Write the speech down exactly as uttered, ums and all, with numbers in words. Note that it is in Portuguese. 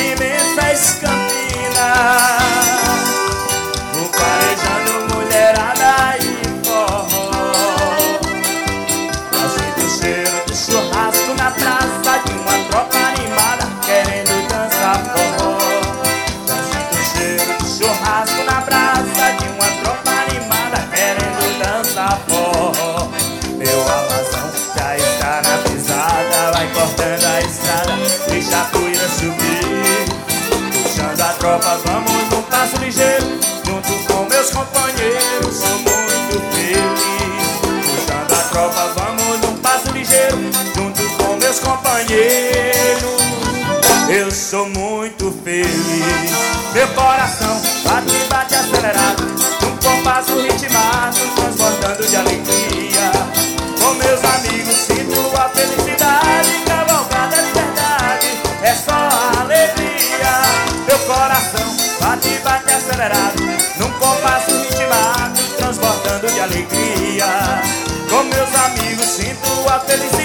imensa Escampina. Vou farejando mulherada e forró. Eu sinto o cheiro de churrasco na praça de uma tropa animada querendo dançar forró. Eu sinto o cheiro de churrasco na praça de uma tropa animada querendo dançar forró. Meu alazão já está na pisada, vai cortando a estrada, deixa a poeira subir. Puxando a tropa, vamos num passo ligeiro, junto com meus companheiros, sou muito feliz. Puxando a tropa, vamos num passo ligeiro, junto com meus companheiros, eu sou muito feliz. Meu coração bate, bate acelerado, num compasso ritmado, transportando de alegria. Com meus amigos sinto a felicidade, cavalgada de verdade, é só alegria. Meu coração bate, bate acelerado, num compasso ritmado, transportando de alegria. Com meus amigos sinto a felicidade.